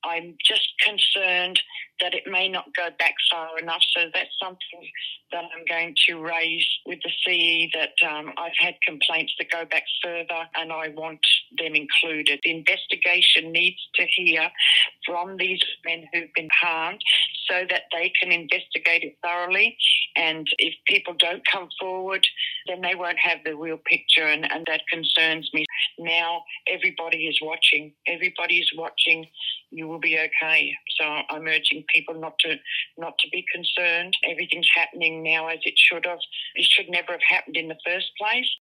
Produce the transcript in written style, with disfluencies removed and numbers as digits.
I'm just concerned that it may not go back far enough. So that's something that I'm going to raise with the CE, that I've had complaints that go back further and I want them included. The investigation needs to hear from these men who've been harmed so that they can investigate it thoroughly. And if people don't come forward, then they won't have the real picture, and that concerns me. Now everybody is watching. Everybody is watching. You will be okay. So I'm urging people not to be concerned. Everything's happening now as it should have. It should never have happened in the first place.